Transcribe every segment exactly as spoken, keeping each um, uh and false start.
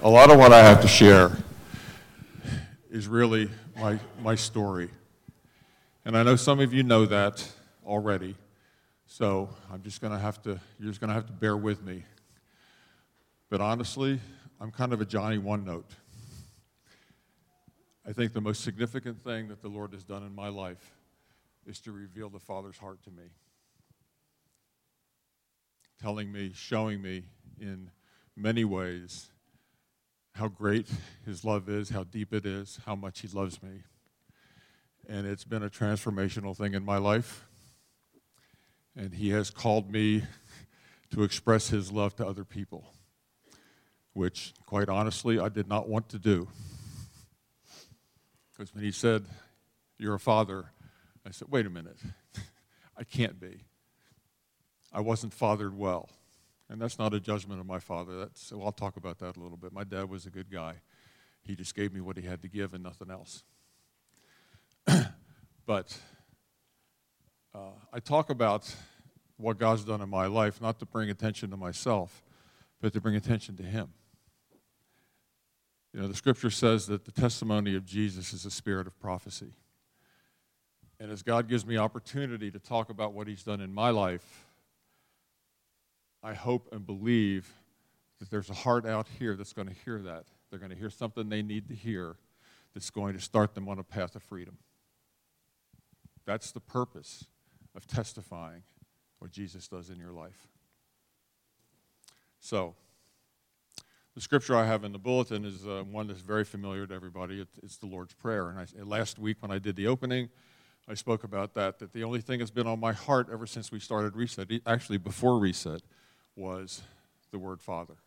a lot of what I have to share is really my, my story. And I know some of you know that already, so I'm just going to have to, you're just going to have to bear with me. But honestly, I'm kind of a Johnny One-Note. I think the most significant thing that the Lord has done in my life is to reveal the Father's heart to me, telling me, showing me in many ways how great his love is, how deep it is, how much he loves me. And it's been a transformational thing in my life. And he has called me to express his love to other people, which, quite honestly, I did not want to do. Because when he said, "You're a father," I said, wait a minute, I can't be. I wasn't fathered well. And that's not a judgment of my father. That's, so I'll talk about that a little bit. My dad was a good guy. He just gave me what he had to give and nothing else. But uh, I talk about what God's done in my life, not to bring attention to myself, but to bring attention to him. You know, the scripture says that the testimony of Jesus is a spirit of prophecy. And as God gives me opportunity to talk about what he's done in my life, I hope and believe that there's a heart out here that's going to hear that. They're going to hear something they need to hear that's going to start them on a path of freedom. That's the purpose of testifying what Jesus does in your life. So, the scripture I have in the bulletin is uh, one that's very familiar to everybody. It, it's the Lord's Prayer. And I, last week when I did the opening, I spoke about that, that the only thing that's been on my heart ever since we started Reset, actually before Reset, was the word Father.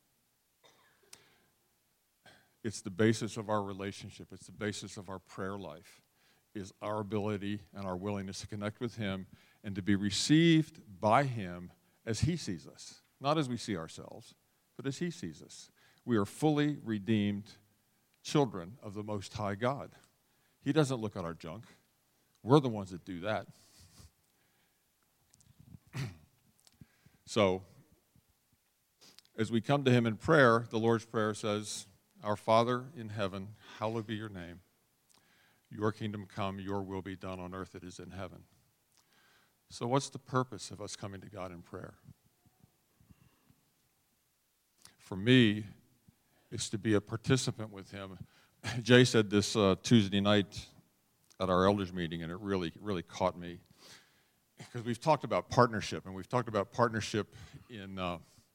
It's the basis of our relationship. It's the basis of our prayer life, is our ability and our willingness to connect with him and to be received by him as he sees us, not as we see ourselves, but as he sees us. We are fully redeemed children of the Most High God. He doesn't look at our junk. We're the ones that do that. So, as we come to him in prayer, the Lord's Prayer says, "Our Father in heaven, hallowed be your name. Your kingdom come, your will be done on earth as it is in heaven." So what's the purpose of us coming to God in prayer? For me, it's to be a participant with him. Jay said this uh, Tuesday night at our elders meeting, and it really, really caught me. Because we've talked about partnership, and we've talked about partnership in, uh,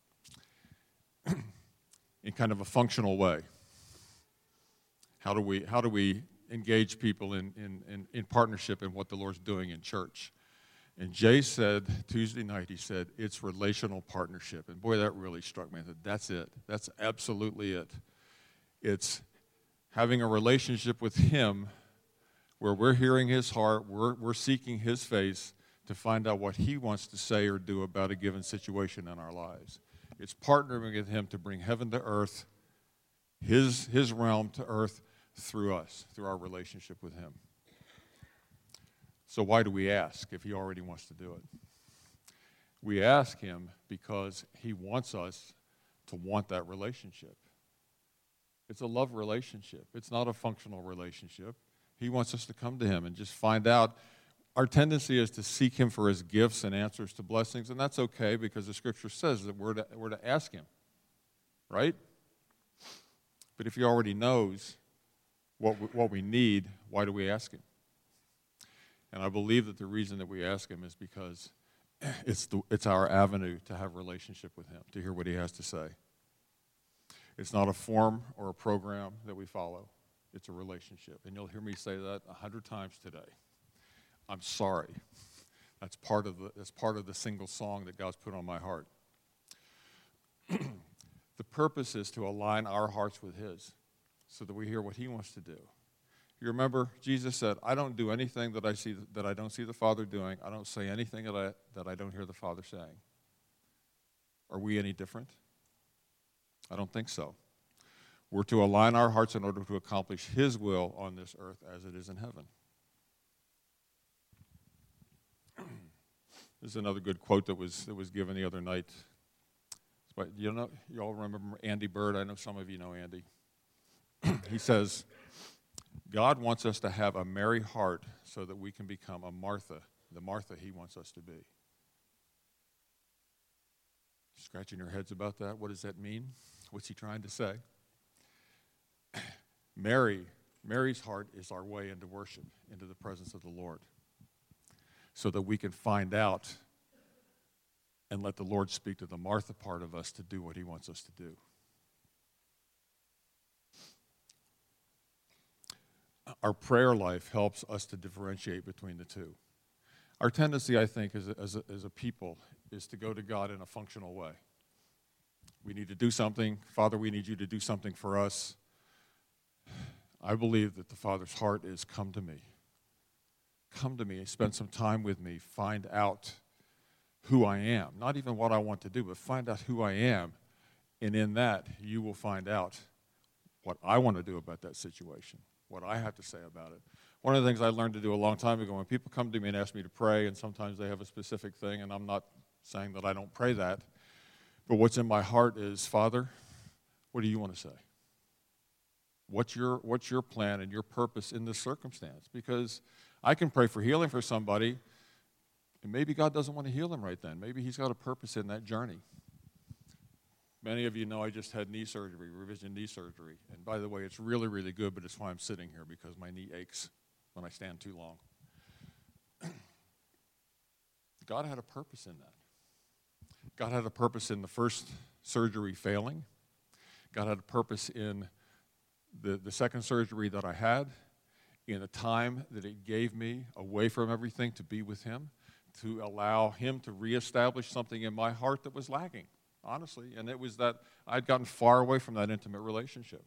in kind of a functional way. How do we, how do we engage people in, in, in, in partnership in what the Lord's doing in church? And Jay said Tuesday night, he said, it's relational partnership. And boy, that really struck me. I said, that's it. That's absolutely it. It's having a relationship with him where we're hearing his heart, we're, we're seeking his face to find out what he wants to say or do about a given situation in our lives. It's partnering with him to bring heaven to earth, his, his realm to earth through us, through our relationship with him. So why do we ask if he already wants to do it? We ask him because he wants us to want that relationship. It's a love relationship. It's not a functional relationship. He wants us to come to him and just find out. Our tendency is to seek him for his gifts and answers to blessings, and that's okay because the scripture says that we're to, we're to ask him, right? But if he already knows what we, what we need, why do we ask him? And I believe that the reason that we ask him is because it's the, it's our avenue to have a relationship with him, to hear what he has to say. It's not a form or a program that we follow. It's a relationship. And you'll hear me say that a hundred times today. I'm sorry. That's part of the, that's part of the single song that God's put on my heart. The purpose is to align our hearts with his so that we hear what he wants to do. You remember, Jesus said, I don't do anything that I see that I don't see the Father doing. I don't say anything that I, that I don't hear the Father saying. Are we any different? I don't think so. We're to align our hearts in order to accomplish his will on this earth as it is in heaven. This is another good quote that was, that was given the other night. It's But you know, you all remember Andy Bird. I know some of you know Andy. He says, God wants us to have a merry heart so that we can become a Martha, the Martha he wants us to be. Scratching your heads about that? What does that mean? What's he trying to say? Mary, Mary's heart is our way into worship, into the presence of the Lord, so that we can find out and let the Lord speak to the Martha part of us to do what he wants us to do. Our prayer life helps us to differentiate between the two. Our tendency, I think, as a, as a, as a people, is to go to God in a functional way. We need to do something. Father, we need you to do something for us. I believe that the Father's heart is, come to me. Come to me, spend some time with me, find out who I am. Not even what I want to do, but find out who I am. And in that, you will find out what I want to do about that situation, what I have to say about it. One of the things I learned to do a long time ago, when people come to me and ask me to pray, and sometimes they have a specific thing, and I'm not saying that I don't pray that, but what's in my heart is, Father, what do you want to say? What's your, what's your plan and your purpose in this circumstance? Because I can pray for healing for somebody, and maybe God doesn't want to heal them right then. Maybe he's got a purpose in that journey. Many of you know I just had knee surgery, revision knee surgery. And by the way, it's really, really good, but it's why I'm sitting here, because my knee aches when I stand too long. God had a purpose in that. God had a purpose in the first surgery failing. God had a purpose in the, the second surgery that I had, in the time that it gave me away from everything to be with him, to allow him to reestablish something in my heart that was lacking, honestly. And it was that I'd gotten far away from that intimate relationship.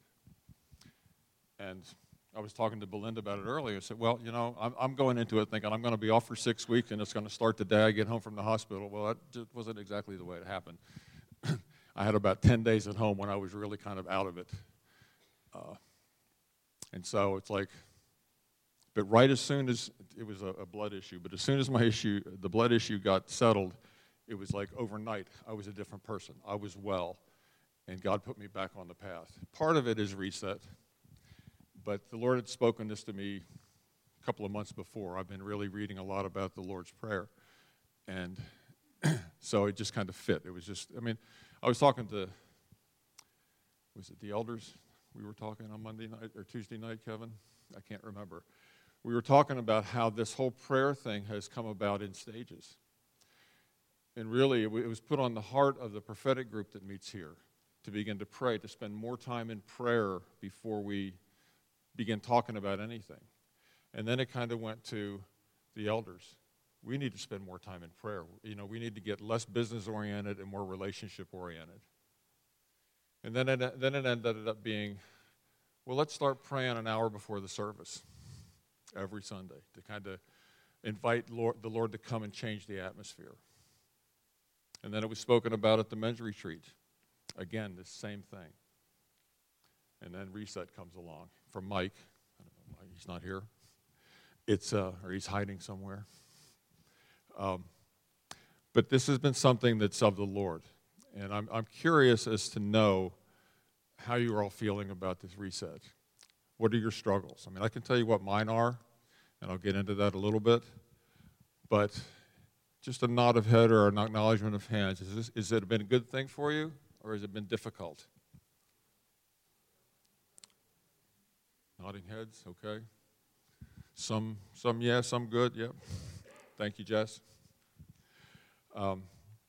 And I was talking to Belinda about it earlier. I said, well, you know, I'm, I'm going into it thinking I'm going to be off for six weeks and it's going to start the day I get home from the hospital. Well, that just wasn't exactly the way it happened. I had about ten days at home when I was really kind of out of it. Uh, and so it's like, but right as soon as, it was a, a blood issue, but as soon as my issue, the blood issue got settled, it was like overnight, I was a different person. I was well, and God put me back on the path. Part of it is reset. But the Lord had spoken this to me a couple of months before. I've been really reading a lot about the Lord's Prayer. And so it just kind of fit. It was just, I mean, I was talking to, was it the elders we were talking on Monday night or Tuesday night, Kevin? I can't remember. We were talking about how this whole prayer thing has come about in stages. And really, it was put on the heart of the prophetic group that meets here to begin to pray, to spend more time in prayer before we begin talking about anything. And then it kind of went to the elders. We need to spend more time in prayer. You know, we need to get less business-oriented and more relationship-oriented. And then it, then it ended up being, well, let's start praying an hour before the service every Sunday to kind of invite Lord, the Lord to come and change the atmosphere. And then it was spoken about at the men's retreat. Again, the same thing. And then reset comes along from Mike. I don't know why he's not here. It's uh, or he's hiding somewhere. Um, but this has been something that's of the Lord. And I'm, I'm curious as to know how you're all feeling about this reset. What are your struggles? I mean, I can tell you what mine are, and I'll get into that a little bit. But just a nod of head or an acknowledgement of hands. Is this, has it been a good thing for you, or has it been difficult? Nodding heads, okay. Some, some yes, some good, yep. Thank you, Jess. Um,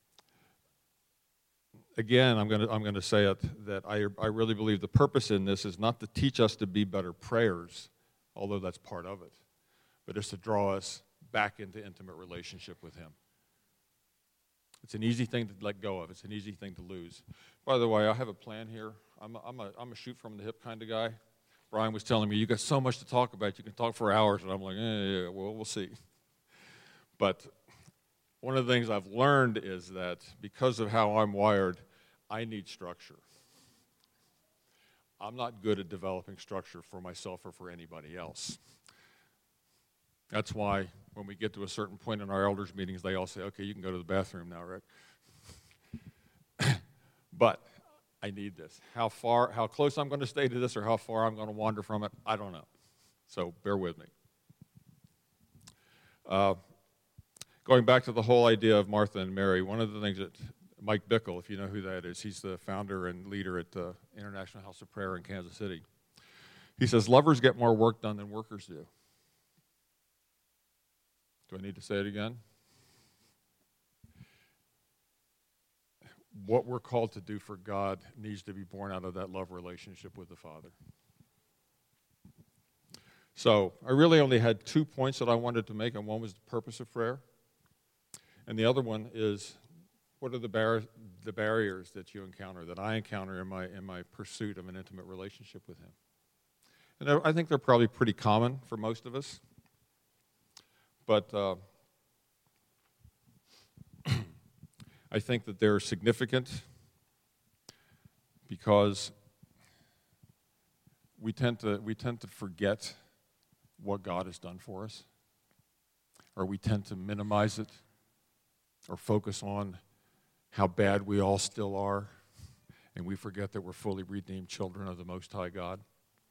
again, I'm going to I'm going to say it that I I really believe the purpose in this is not to teach us to be better prayers, although that's part of it, but it's to draw us back into intimate relationship with Him. It's an easy thing to let go of. It's an easy thing to lose. By the way, I have a plan here. I'm a, I'm a, I'm a shoot from the hip kind of guy. Brian was telling me, you got so much to talk about, you can talk for hours. And I'm like, eh, yeah, well, we'll see. But one of the things I've learned is that because of how I'm wired, I need structure. I'm not good at developing structure for myself or for anybody else. That's why when we get to a certain point in our elders' meetings, they all say, okay, you can go to the bathroom now, Rick. But I need this. How far, how close I'm going to stay to this or how far I'm going to wander from it, I don't know. So bear with me. Uh, going back to the whole idea of Martha and Mary, one of the things that Mike Bickle, if you know who that is, he's the founder and leader at the International House of Prayer in Kansas City. He says, lovers get more work done than workers do. Do I need to say it again? What we're called to do for God needs to be born out of that love relationship with the Father. So I really only had two points that I wanted to make, and one was the purpose of prayer. And the other one is, what are the, bar- the barriers that you encounter, that I encounter in my, in my pursuit of an intimate relationship with Him? And I think they're probably pretty common for most of us. But uh, I think that they're significant because we tend to we tend to forget what God has done for us, or we tend to minimize it, or focus on how bad we all still are, and we forget that we're fully redeemed children of the Most High God,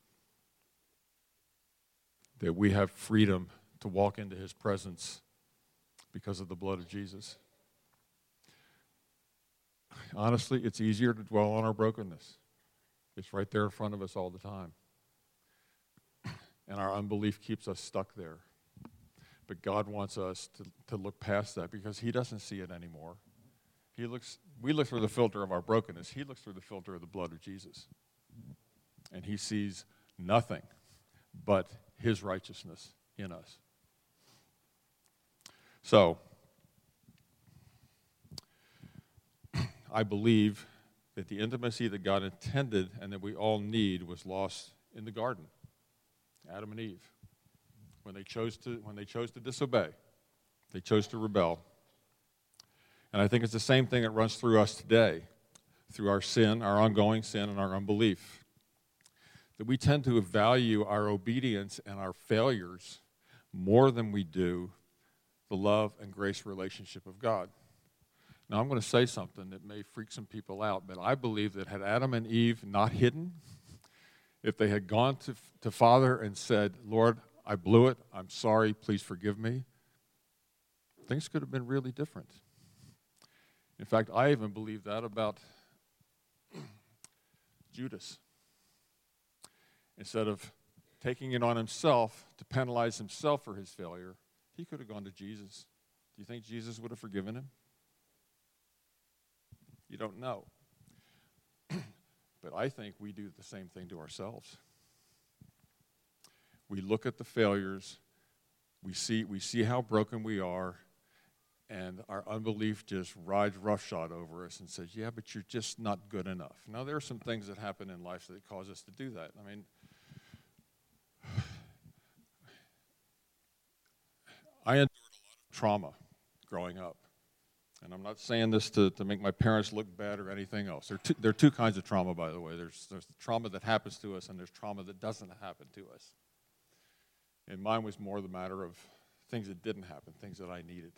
that we have freedom to walk into His presence because of the blood of Jesus. Honestly, it's easier to dwell on our brokenness. It's right there in front of us all the time. And our unbelief keeps us stuck there. But God wants us to, to look past that because He doesn't see it anymore. He looks, we look through the filter of our brokenness. He looks through the filter of the blood of Jesus. And He sees nothing but His righteousness in us. So, I believe that the intimacy that God intended and that we all need was lost in the garden. Adam and Eve, when they chose to when they chose to disobey, they chose to rebel. And I think it's the same thing that runs through us today, through our sin, our ongoing sin, and our unbelief. That we tend to value our obedience and our failures more than we do the love and grace relationship of God. Now, I'm going to say something that may freak some people out, but I believe that had Adam and Eve not hidden, if they had gone to, to Father and said, Lord, I blew it, I'm sorry, please forgive me, things could have been really different. In fact, I even believe that about Judas. Instead of taking it on himself to penalize himself for his failure, he could have gone to Jesus. Do you think Jesus would have forgiven him? You don't know. But I think we do the same thing to ourselves. We look at the failures, we see we see how broken we are, and our unbelief just rides roughshod over us and says, yeah, but you're just not good enough. Now, there are some things that happen in life that cause us to do that. I mean, I endured a lot of trauma growing up. And I'm not saying this to, to make my parents look bad or anything else. There are, two, there are two kinds of trauma, by the way. There's, there's the trauma that happens to us, and there's trauma that doesn't happen to us. And mine was more the matter of things that didn't happen, things that I needed.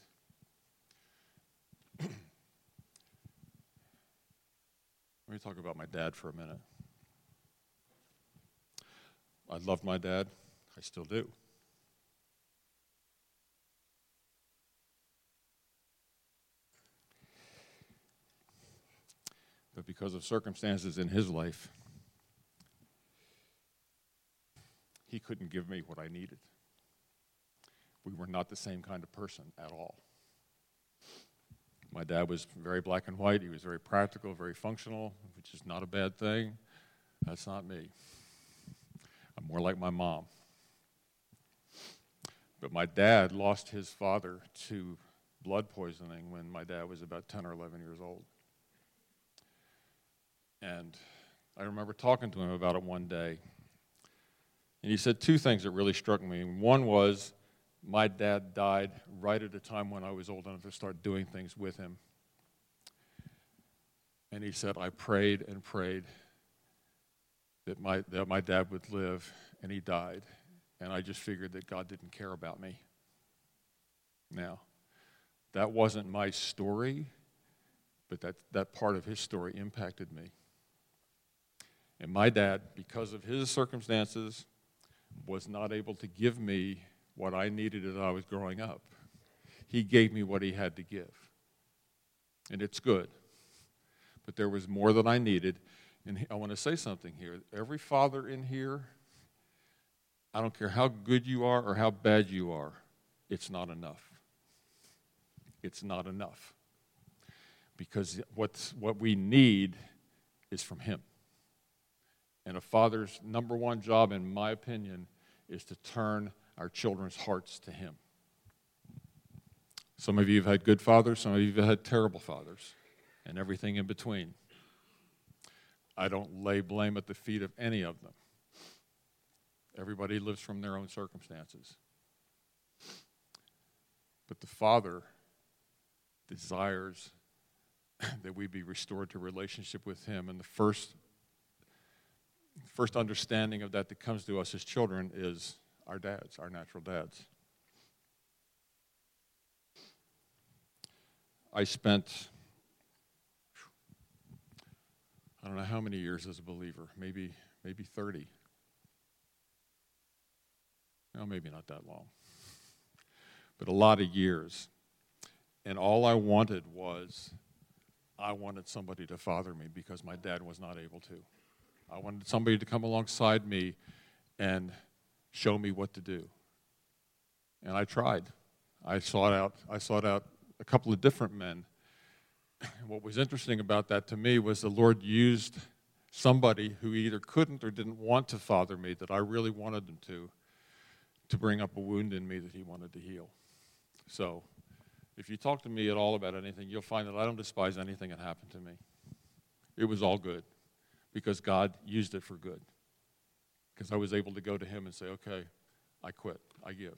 Let me talk about my dad for a minute. I loved my dad. I still do. But because of circumstances in his life, he couldn't give me what I needed. We were not the same kind of person at all. My dad was very black and white. He was very practical, very functional, which is not a bad thing. That's not me. I'm more like my mom. But my dad lost his father to blood poisoning when my dad was about ten or eleven years old. And I remember talking to him about it one day. And he said two things that really struck me. One was, my dad died right at a time when I was old enough to start doing things with him. And he said, I prayed and prayed that my, that my dad would live, and he died. And I just figured that God didn't care about me. Now, that wasn't my story, But that, that part of his story impacted me. And my dad, because of his circumstances, was not able to give me what I needed as I was growing up. He gave me what he had to give. And it's good. But there was more that I needed. And I want to say something here. Every father in here, I don't care how good you are or how bad you are, it's not enough. It's not enough. Because what's, what we need is from him. And a father's number one job, in my opinion, is to turn our children's hearts to him. Some of you have had good fathers, some of you have had terrible fathers, and everything in between. I don't lay blame at the feet of any of them. Everybody lives from their own circumstances. But the Father desires that we be restored to relationship with him. And the first, first understanding of that that comes to us as children is our dads, our natural dads. I spent, I don't know how many years as a believer, maybe maybe thirty. No, maybe not that long. But a lot of years. And all I wanted was, I wanted somebody to father me because my dad was not able to. I wanted somebody to come alongside me and show me what to do. And I tried. I sought out, I sought out a couple of different men. What was interesting about that to me was the Lord used somebody who either couldn't or didn't want to father me that I really wanted them to, to bring up a wound in me that he wanted to heal. So, if you talk to me at all about anything, you'll find that I don't despise anything that happened to me. It was all good because God used it for good. Because I was able to go to him and say, okay, I quit, I give.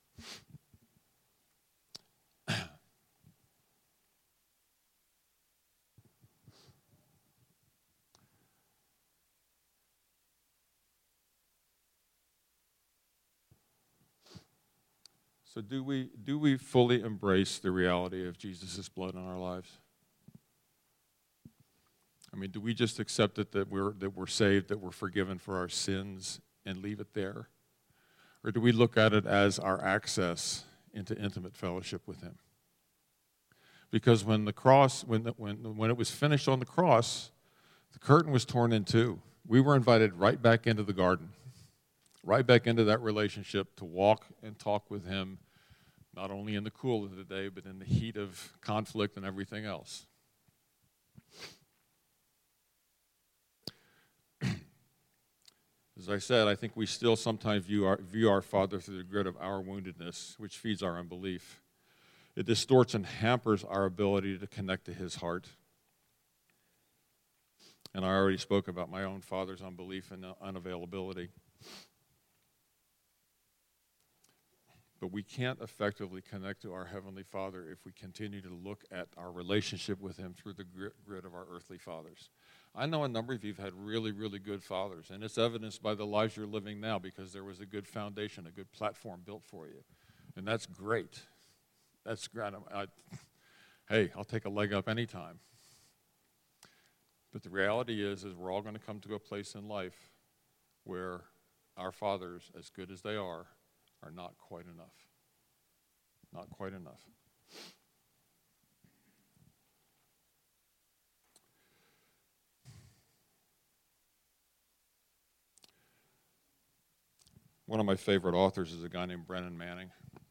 So do we do we fully embrace the reality of Jesus' blood in our lives? I mean, do we just accept it that we're that we're saved, that we're forgiven for our sins, and leave it there? Or do we look at it as our access into intimate fellowship with him? Because when the cross, when the, when when it was finished on the cross, the curtain was torn in two. We were invited right back into the garden, right back into that relationship to walk and talk with him, not only in the cool of the day, but in the heat of conflict and everything else. As I said, I think we still sometimes view our, view our Father through the grid of our woundedness, which feeds our unbelief. It distorts and hampers our ability to connect to his heart. And I already spoke about my own father's unbelief and unavailability. But we can't effectively connect to our Heavenly Father if we continue to look at our relationship with him through the grid of our earthly fathers. I know a number of you have had really, really good fathers, and it's evidenced by the lives you're living now because there was a good foundation, a good platform built for you. And that's great. That's great. I, hey, I'll take a leg up anytime. But the reality is, is we're all going to come to a place in life where our fathers, as good as they are, are not quite enough. Not quite enough. One of my favorite authors is a guy named Brennan Manning.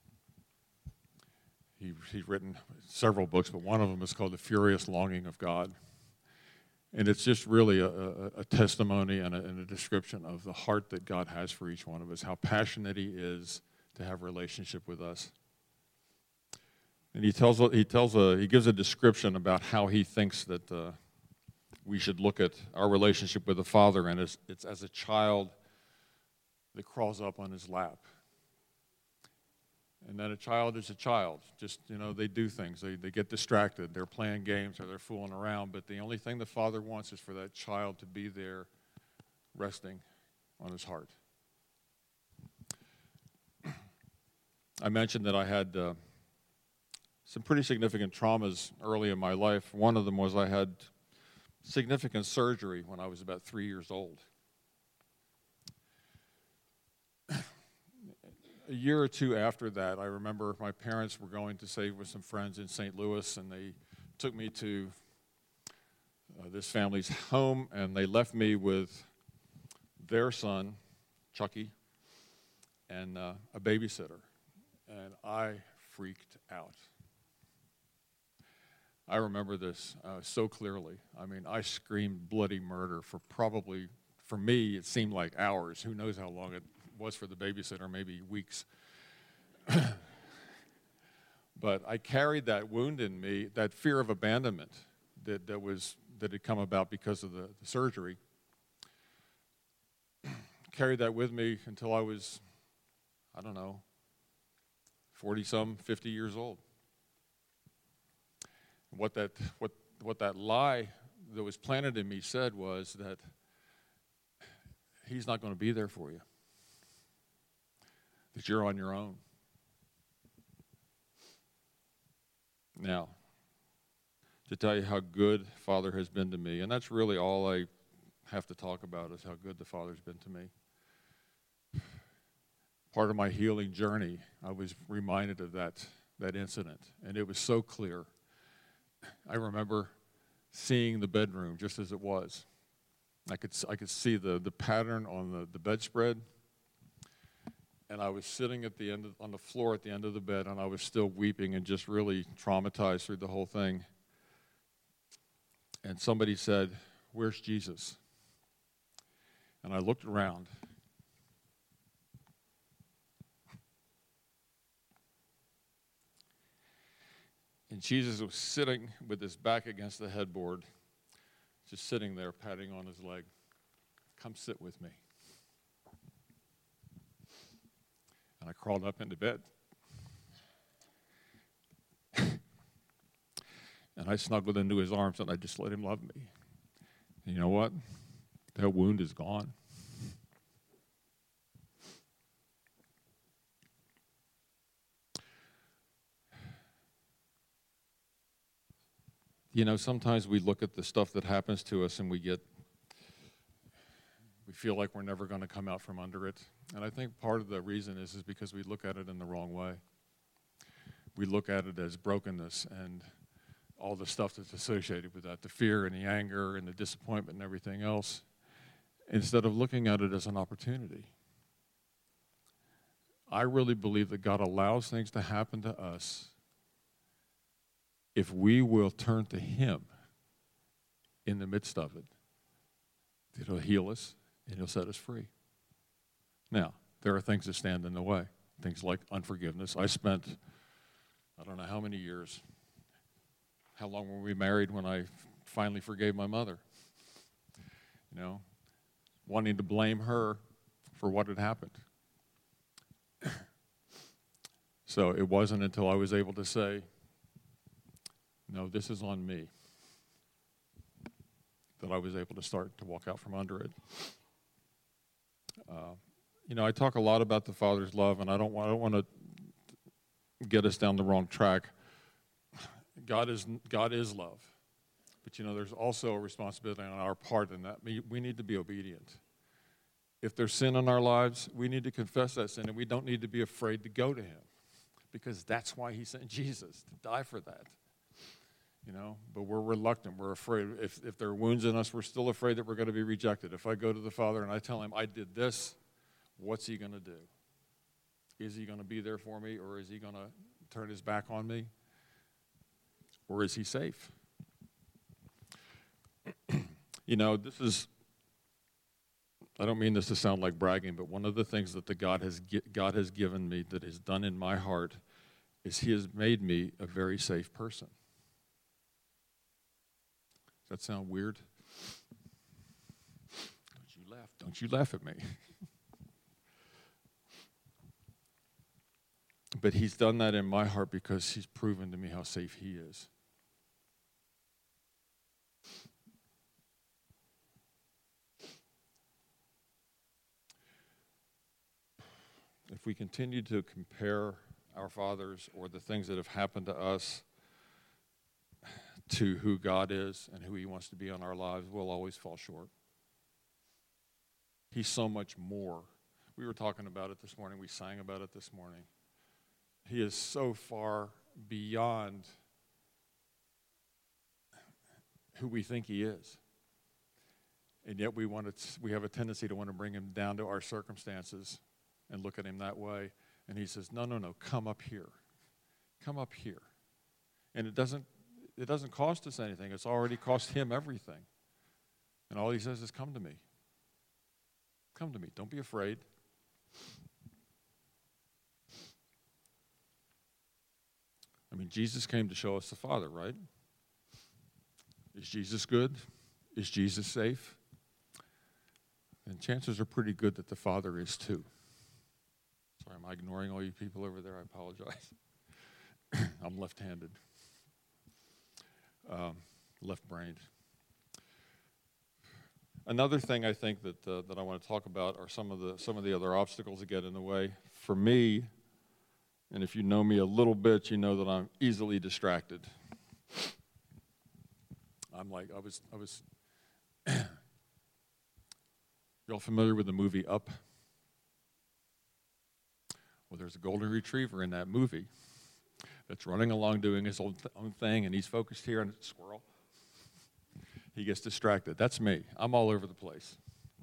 He, he's written several books, but one of them is called The Furious Longing of God. And it's just really a, a, a testimony and a, and a description of the heart that God has for each one of us, how passionate he is to have a relationship with us. And he tells he tells a he gives a description about how he thinks that uh, we should look at our relationship with the Father, and it's, it's as a child that crawls up on his lap. And then a child is a child. Just, you know, they do things. They they get distracted. They're playing games or they're fooling around. But the only thing the Father wants is for that child to be there resting on his heart. I mentioned that I had uh, some pretty significant traumas early in my life. One of them was I had significant surgery when I was about three years old. A year or two after that, I remember my parents were going to stay with some friends in Saint Louis, and they took me to uh, this family's home, and they left me with their son, Chucky, and uh, a babysitter, and I freaked out. I remember this uh, so clearly. I mean, I screamed bloody murder for probably, for me, it seemed like hours. Who knows how long it was for the babysitter, maybe weeks. But I carried that wound in me, that fear of abandonment that, that was that had come about because of the, the surgery. Carried that with me until I was, I don't know, forty-some, fifty years old. What that what what that lie that was planted in me said was that he's not going to be there for you. That you're on your own. Now, to tell you how good Father has been to me, and that's really all I have to talk about is how good the Father's been to me. Part of my healing journey, I was reminded of that, that incident, and it was so clear. I remember seeing the bedroom just as it was. I could I could see the, the pattern on the, the bedspread, and I was sitting at the end of, on the floor at the end of the bed, and I was still weeping and just really traumatized through the whole thing. And somebody said, "Where's Jesus?" And I looked around. And Jesus was sitting with his back against the headboard, just sitting there, patting on his leg. "Come sit with me." And I crawled up into bed. And I snuggled into his arms, and I just let him love me. And you know what? That wound is gone. You know, sometimes we look at the stuff that happens to us and we get, we feel like we're never going to come out from under it. And I think part of the reason is, is because we look at it in the wrong way. We look at it as brokenness and all the stuff that's associated with that, the fear and the anger and the disappointment and everything else, instead of looking at it as an opportunity. I really believe that God allows things to happen to us if we will turn to him in the midst of it. He'll heal us and he'll set us free. Now, there are things that stand in the way, things like unforgiveness. I spent, I don't know how many years, how long were we married when I finally forgave my mother? You know, wanting to blame her for what had happened. So it wasn't until I was able to say, no, this is on me, that I was able to start to walk out from under it. Uh, you know, I talk a lot about the Father's love, and I don't want, I don't want to get us down the wrong track. God is God is love, but you know, there's also a responsibility on our part in that we, we need to be obedient. If there's sin in our lives, we need to confess that sin, and we don't need to be afraid to go to him, because that's why he sent Jesus, to die for that. You know, but we're reluctant. We're afraid. If, if there are wounds in us, we're still afraid that we're going to be rejected. If I go to the Father and I tell him, I did this, what's he going to do? Is he going to be there for me, or is he going to turn his back on me? Or is he safe? You know, this is, I don't mean this to sound like bragging, but one of the things that the God has God has given me, that is done in my heart, is he has made me a very safe person. Does that sound weird? Don't you laugh. Don't you laugh at me. But he's done that in my heart because he's proven to me how safe he is. If we continue to compare our fathers or the things that have happened to us to who God is and who he wants to be in our lives, we'll always fall short. He's so much more. We were talking about it this morning. We sang about it this morning. He is so far beyond who we think he is. And yet we want to, we have a tendency to want to bring him down to our circumstances and look at him that way. And he says, no, no, no, come up here. Come up here. And it doesn't, it doesn't cost us anything. It's already cost him everything. And all he says is, come to me. Come to me. Don't be afraid. I mean, Jesus came to show us the Father, right? Is Jesus good? Is Jesus safe? And chances are pretty good that the Father is too. Sorry, am I ignoring all you people over there? I apologize. I'm left-handed, um, left-brained. Another thing I think that uh, that I want to talk about are some of the some of the other obstacles that get in the way. For me, and if you know me a little bit, you know that I'm easily distracted. I'm like I was I was. Y'all familiar with the movie Up? Well, there's a golden retriever in that movie that's running along doing his own, th- own thing, and he's focused here on a squirrel. He gets distracted. That's me. I'm all over the place.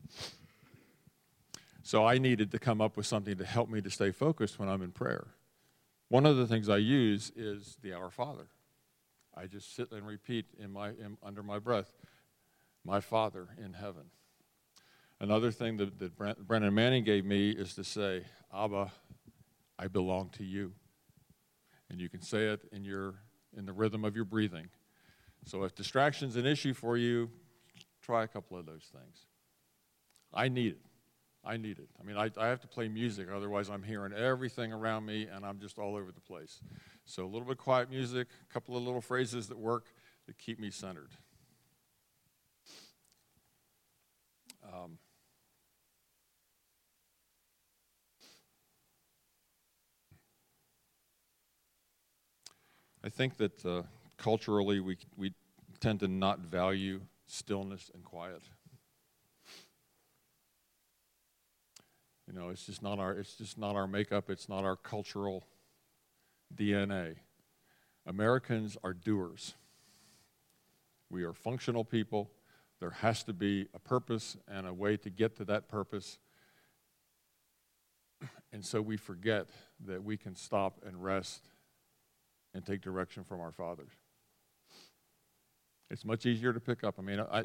So I needed to come up with something to help me to stay focused when I'm in prayer. One of the things I use is the Our Father. I just sit and repeat in my in, under my breath, my Father in heaven. Another thing that, that Brent, Brennan Manning gave me is to say, Abba, I belong to you. And you can say it in your in the rhythm of your breathing. So if distraction's an issue for you, try a couple of those things. I need it. I need it. I mean, I, I have to play music, otherwise I'm hearing everything around me and I'm just all over the place. So a little bit of quiet music, a couple of little phrases that work that keep me centered. Um, I think that uh, culturally we we tend to not value stillness and quiet. You know, it's just not our it's just not our makeup. It's not our cultural D N A. Americans are doers. We are functional people. There has to be a purpose and a way to get to that purpose. And so we forget that we can stop and rest and take direction from our fathers. It's much easier to pick up. I mean, I, I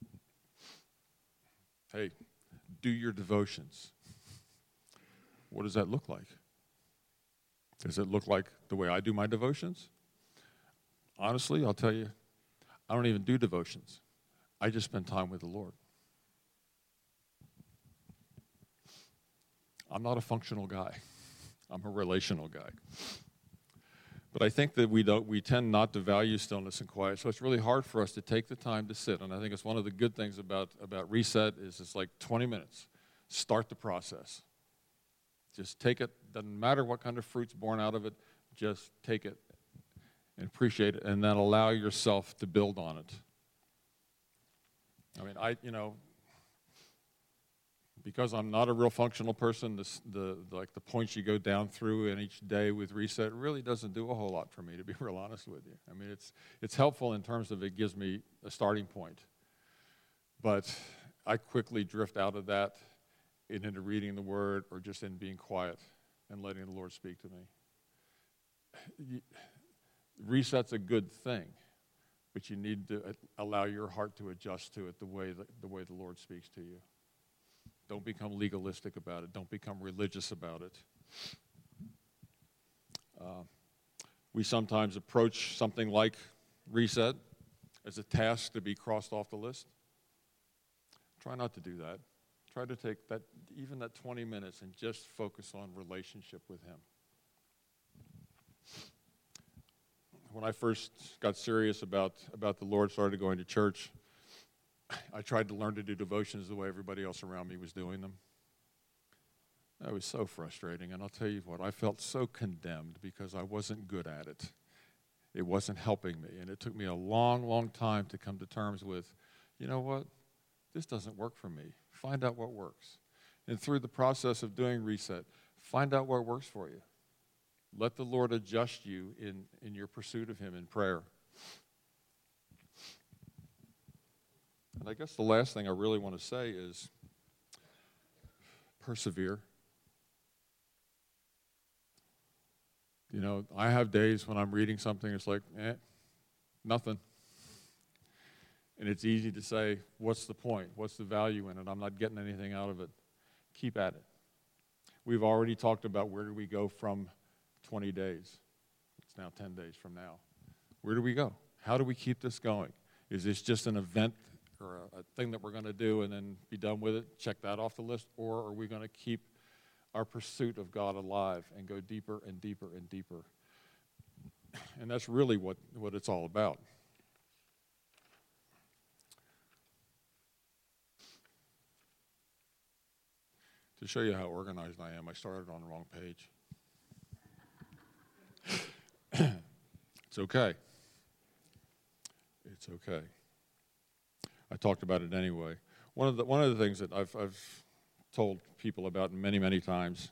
hey, do your devotions. What does that look like? Does it look like the way I do my devotions? Honestly, I'll tell you, I don't even do devotions. I just spend time with the Lord. I'm not a functional guy. I'm a relational guy. But I think that we don't. We tend not to value stillness and quiet, so it's really hard for us to take the time to sit. And I think it's one of the good things about, about Reset is it's like twenty minutes. Start the process. Just take it. Doesn't matter what kind of fruit's born out of it. Just take it and appreciate it, and then allow yourself to build on it. I mean, I you know. Because I'm not a real functional person, this, the, the like the points you go down through in each day with Reset really doesn't do a whole lot for me, to be real honest with you. I mean, it's it's helpful in terms of it gives me a starting point. But I quickly drift out of that and into reading the Word or just in being quiet and letting the Lord speak to me. Reset's a good thing, but you need to allow your heart to adjust to it the way the, the way the Lord speaks to you. Don't become legalistic about it. Don't become religious about it. Uh, we sometimes approach something like Reset as a task to be crossed off the list. Try not to do that. Try to take that, even that twenty minutes, and just focus on relationship with Him. When I first got serious about, about the Lord, started going to church, I tried to learn to do devotions the way everybody else around me was doing them. That was so frustrating, and I'll tell you what, I felt so condemned because I wasn't good at it. It wasn't helping me, and it took me a long, long time to come to terms with, you know what, this doesn't work for me. Find out what works. And through the process of doing Reset, find out what works for you. Let the Lord adjust you in, in your pursuit of Him in prayer. And I guess the last thing I really want to say is persevere. You know, I have days when I'm reading something, it's like, eh, nothing. And it's easy to say, what's the point? What's the value in it? I'm not getting anything out of it. Keep at it. We've already talked about where do we go from twenty days. It's now ten days from now. Where do we go? How do we keep this going? Is this just an event or a, a thing that we're going to do and then be done with it, check that off the list, or are we going to keep our pursuit of God alive and go deeper and deeper and deeper? And that's really what, what it's all about. To show you how organized I am, I started on the wrong page. It's okay. It's okay. I talked about it anyway. One of the one of the things that I've I've told people about many, many times,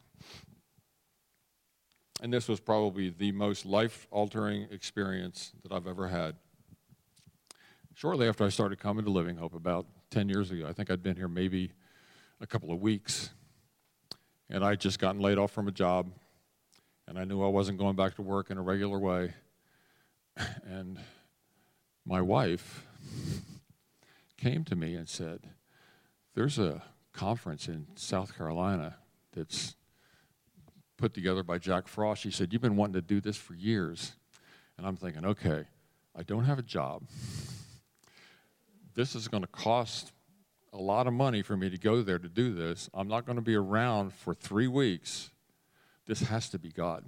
and this was probably the most life-altering experience that I've ever had. Shortly after I started coming to Living Hope about ten years ago, I think I'd been here maybe a couple of weeks, and I'd just gotten laid off from a job, and I knew I wasn't going back to work in a regular way, and my wife came to me and said, there's a conference in South Carolina that's put together by Jack Frost. She said, you've been wanting to do this for years. And I'm thinking, okay, I don't have a job. This is going to cost a lot of money for me to go there to do this. I'm not going to be around for three weeks. This has to be God.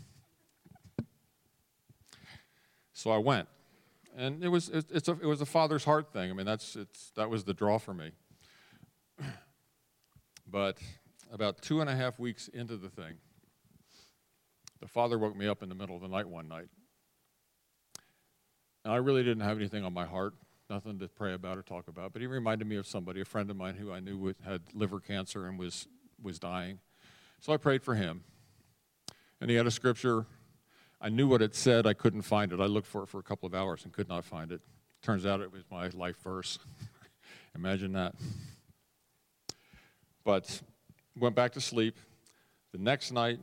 So I went. And it was it, it's a, it was a father's heart thing. I mean, that's it's that was the draw for me. But about two and a half weeks into the thing, the father woke me up in the middle of the night one night. And I really didn't have anything on my heart, nothing to pray about or talk about. But he reminded me of somebody, a friend of mine who I knew with, had liver cancer and was was dying. So I prayed for him. And he had a scripture. I knew what it said. I couldn't find it. I looked for it for a couple of hours and could not find it. Turns out it was my life verse. Imagine that. But went back to sleep. The next night,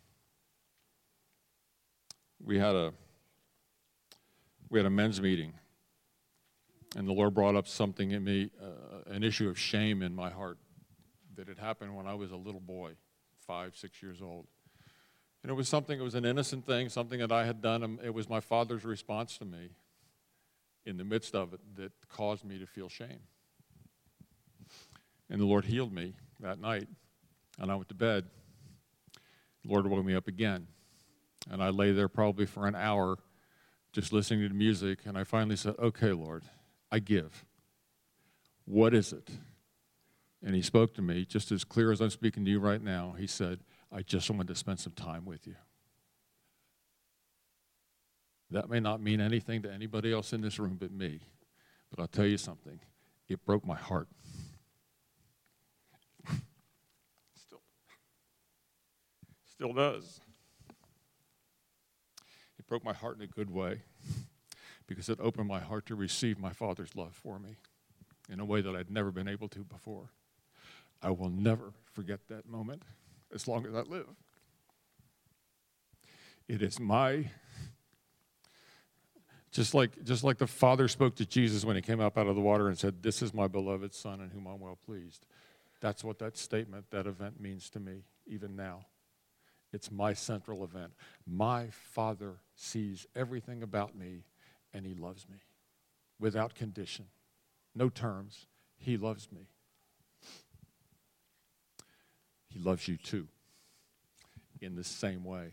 we had a we had a men's meeting, and the Lord brought up something in me, uh, an issue of shame in my heart that had happened when I was a little boy, five, six years old. And it was something, it was an innocent thing, something that I had done, and it was my father's response to me in the midst of it that caused me to feel shame. And the Lord healed me that night, and I went to bed. The Lord woke me up again, and I lay there probably for an hour just listening to the music, and I finally said, okay, Lord, I give. What is it? And he spoke to me just as clear as I'm speaking to you right now. He said, I just wanted to spend some time with you. That may not mean anything to anybody else in this room but me, but I'll tell you something. It broke my heart. Still, still does. It broke my heart in a good way because it opened my heart to receive my Father's love for me in a way that I'd never been able to before. I will never forget that moment as long as I live. It is my, just like just like the Father spoke to Jesus when he came up out of the water and said, this is my beloved Son in whom I'm well pleased. That's what that statement, that event means to me, even now. It's my central event. My Father sees everything about me, and he loves me without condition. No terms. He loves me. He loves you too, in the same way.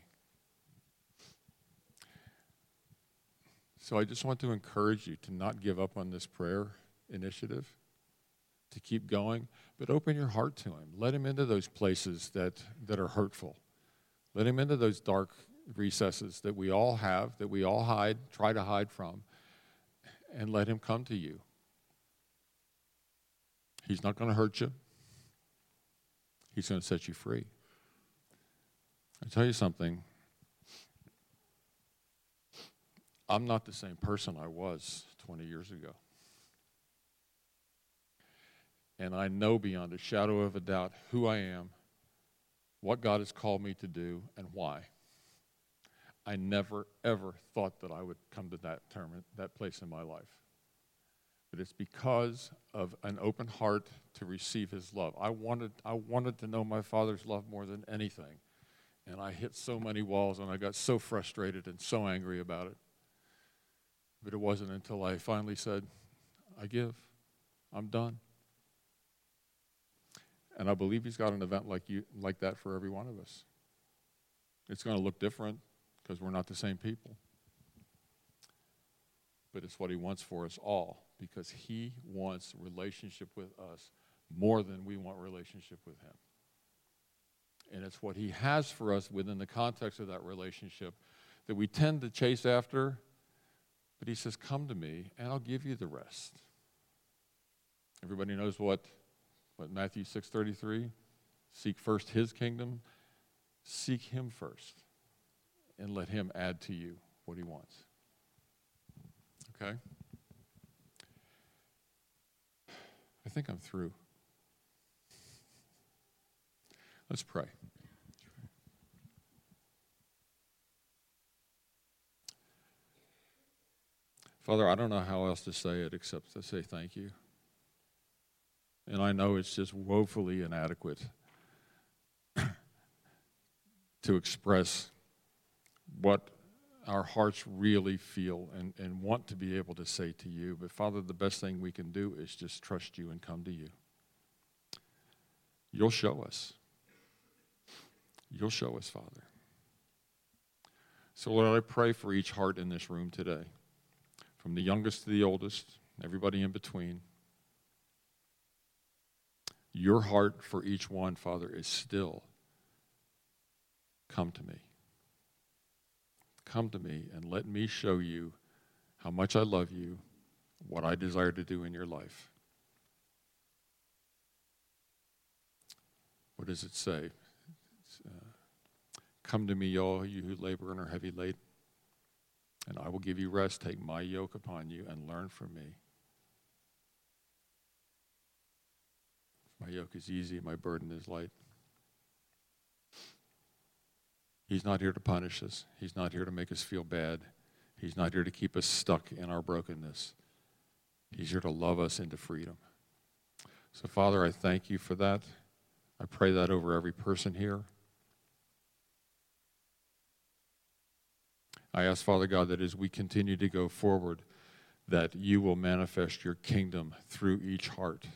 So I just want to encourage you to not give up on this prayer initiative, to keep going, but open your heart to him. Let him into those places that, that are hurtful. Let him into those dark recesses that we all have, that we all hide, try to hide from, and let him come to you. He's not going to hurt you. He's going to set you free. I tell you something. I'm not the same person I was twenty years ago. And I know beyond a shadow of a doubt who I am, what God has called me to do, and why. I never, ever thought that I would come to that term, that place in my life. But it's because of an open heart to receive his love. I wanted, I wanted to know my Father's love more than anything. And I hit so many walls, and I got so frustrated and so angry about it. But it wasn't until I finally said, I give. I'm done. And I believe he's got an event like you, like that for every one of us. It's going to look different because we're not the same people. But it's what he wants for us all, because he wants relationship with us more than we want relationship with him. And it's what he has for us within the context of that relationship that we tend to chase after. But he says, come to me, and I'll give you the rest. Everybody knows what, what Matthew six thirty-three, seek first his kingdom. Seek him first, and let him add to you what he wants. Okay? I think I'm through. Let's pray. Father, I don't know how else to say it except to say thank you. And I know it's just woefully inadequate to express what our hearts really feel and, and want to be able to say to you. But Father, the best thing we can do is just trust you and come to you. You'll show us. You'll show us, Father. So Lord, I pray for each heart in this room today, from the youngest to the oldest, everybody in between. Your heart for each one, Father, is still, come to me. Come to me and let me show you how much I love you, what I desire to do in your life. What does it say? Uh, Come to me, all you who labor and are heavy laden, and I will give you rest. Take my yoke upon you and learn from me. My yoke is easy, my burden is light. He's not here to punish us. He's not here to make us feel bad. He's not here to keep us stuck in our brokenness. He's here to love us into freedom. So, Father, I thank you for that. I pray that over every person here. I ask, Father God, that as we continue to go forward, that you will manifest your kingdom through each heart,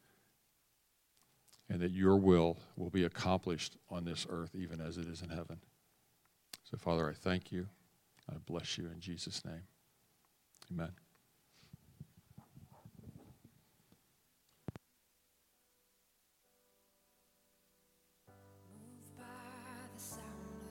and that your will will be accomplished on this earth even as it is in heaven. So, Father, I thank you. I bless you in Jesus' name. Amen.